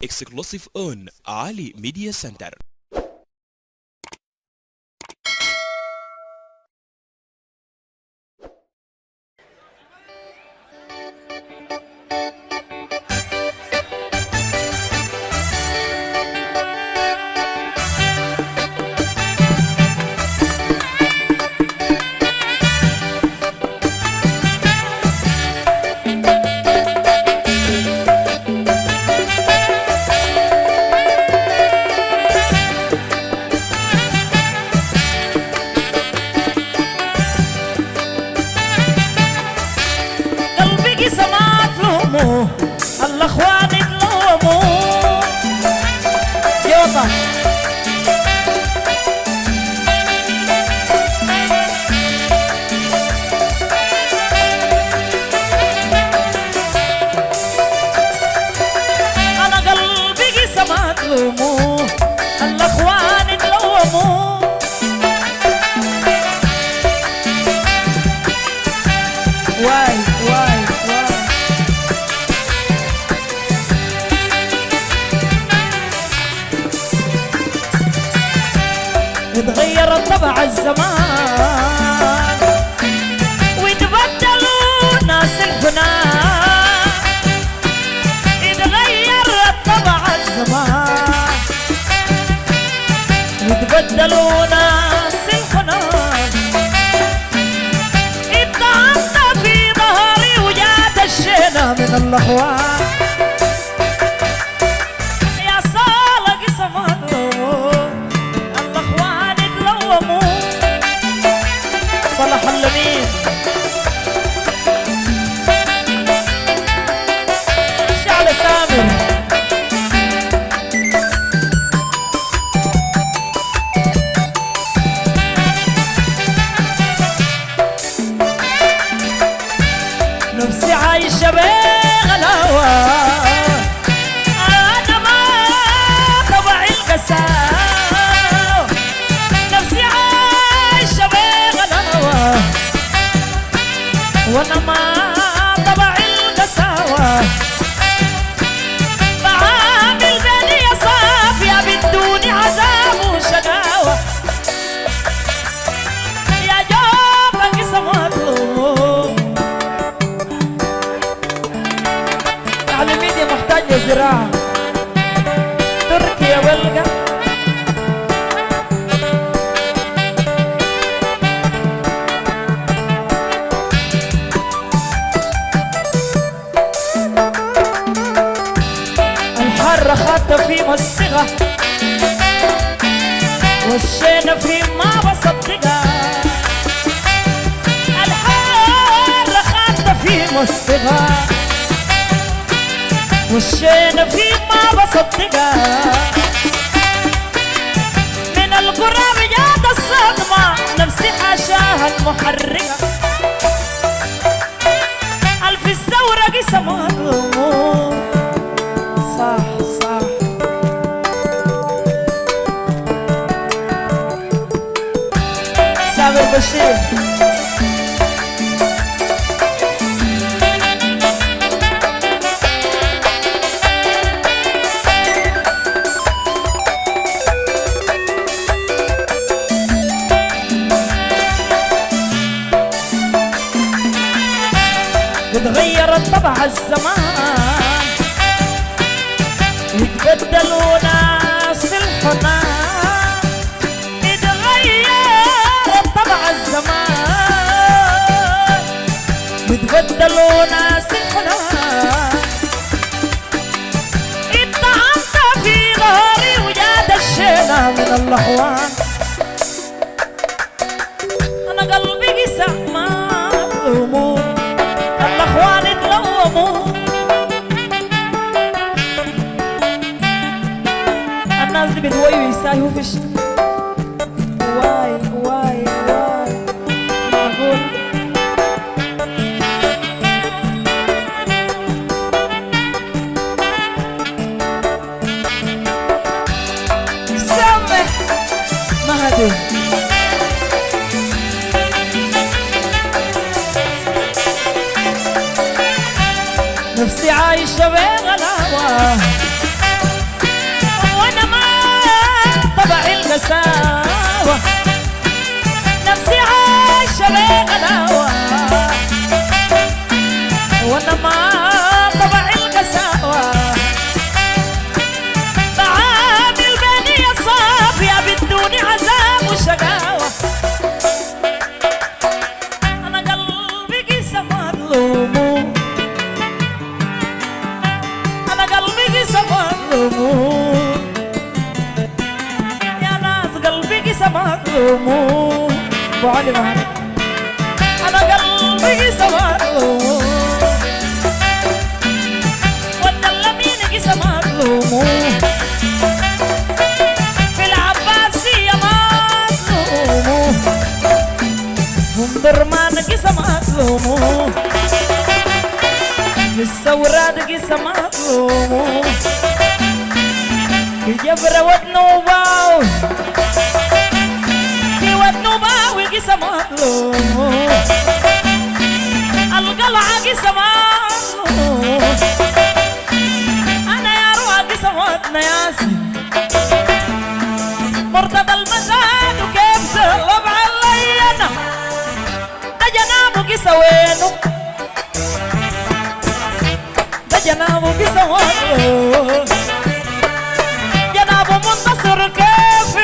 exclusive on Ali Media Center. الاخوان يتلوموا يوطا انا قلبي قسى ما تلوموا الاخوان يتلوموا واي واي يتغير الطبع الزمان ويتبدلوا ناس الحنان يتغير الطبع الزمان ويتبدلوا ناس الحنان اتهمت في ظهري وجات الشينة من الاخوان يا صالح سمانو صلاح اللمين شعل سامر نفسي عايشة بغلاوة أنا ما طبعي القساوة نفسي عايشة بغلاوة وانا ما طبعي القساوة بعامل بني صافية بدوني عذاب وشقاوة يا جوبا قسى مطلوب على ميديا محتاجة زراعة تركيا بلقى رخات في مسغة والشينة في ما بصدقها الحار رخات في مسغة والشينة في ما بصدقها من القراب جات الصدمة نفسي حاشاها المحرقة ألف الزورق سماء صح صح سامر بشير بتغير الطبع الزمان يتبدلوا ناس الحنان يتغير الطبع الزمان يتبدلوا ناس الحنان اتهمت في ظهري وجات الشينة من الاخوان انا قلبي قسى ما تلوموا الاخوان يتلوموا الناس دي بتوي ويسايهوا فيش واي واي واي معقول سامح مهدي نفسي عايشة بغلاوة مظلوم بعد ما أنا قلبي مظلوم والدلمين قيس مظلوم في العباسية مظلوم هم درمان قيس مظلوم في الثورات قيس مظلوم في جبر ودنوباو في ودنوباو قيس مظلوم القلعة قيس مظلوم أنا يا روح قيس مظلوم ياسي مرتضى المزاد وكيف تغلب علينا ده جنابه قيس وينه ده جنابه قيس مظلوم جنابه منتصر كيف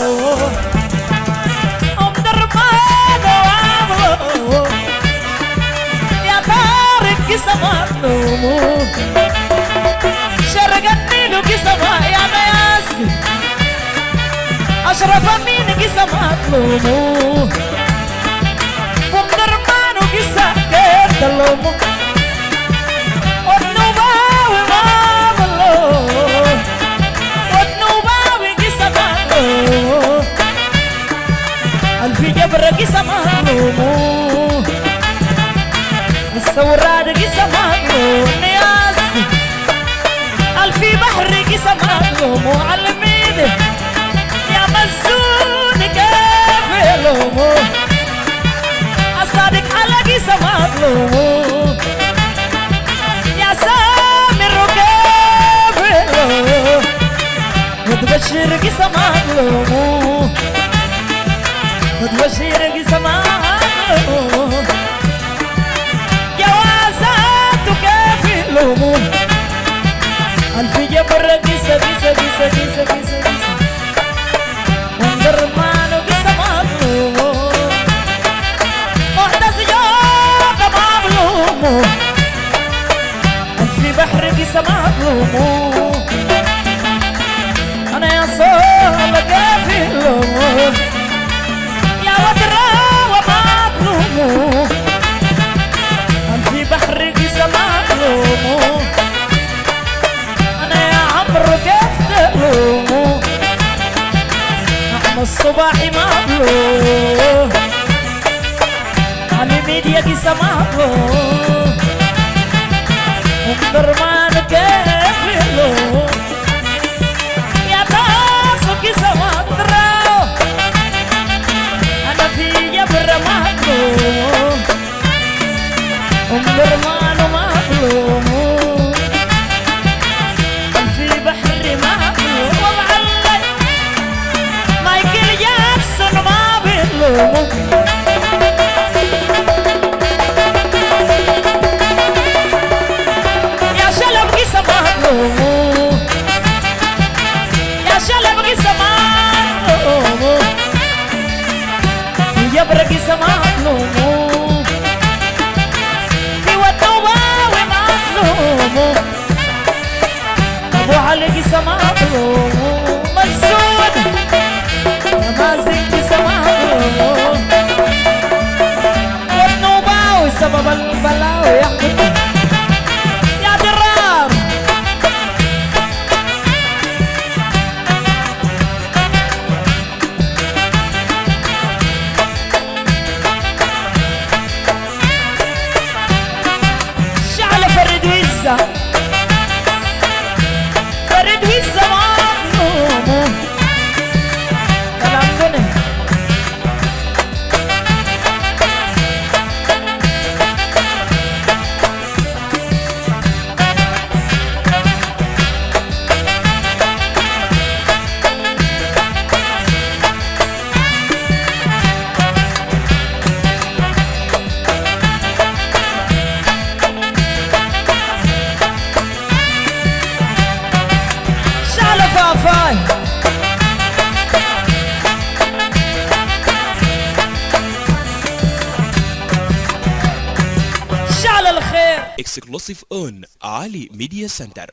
أم درمان وعمره يا طارق قيس مظلوم شرق النيل قيس يا نياسي أشرف أمين قيس مظلوم أم درمان قيس كيف تلومه والنوباوي مظلوم والنوباوي قيس مظلوم الفي جبر قيس مظلوم الثورات قيس مظلوم نياسي الفي بحر قيس مظلوم وعلميني يا مزون كيف يلومه الصادق على قيس مظلوم يا سامر كيف يلومه وتبشر قيس مظلوم وتبشر قيس مظلوم جوازاته كيف يلومه الفي جبر قيس قيس قيس قيس قيس قيس وندرمان قيس مظلوم محدث جوك مظلوم الفي بحر قيس مظلوم أنا يا صول كيف يلومه يا ودرا ومظلوم الفي بحر قيس مظلوم أنا يا عمرو كيف تلومه أحمد الصباحي مظلوم علي ميديا قيس مظلوم ومدرمان كيف يلومه يا تاسو قيس مظلوم أنا في جبر مظلوم ومدرمان مظلوم في بحر مظلوم ومعلق مايكل جاكسون ما بيلومه يا شلب قيس مظلوم يا شلب قيس مظلوم في جبر قيس مظلوم في ودنوباوي مظلوم أبو علي قيس مظلوم مجزون يا مازن قيس مظلوم والنوباوي سبب البلاوي يا حبيبي يا درار شعل فرد وزة فرد وزة مظلوم كلام دنيا Exclusive on Ali Media Center.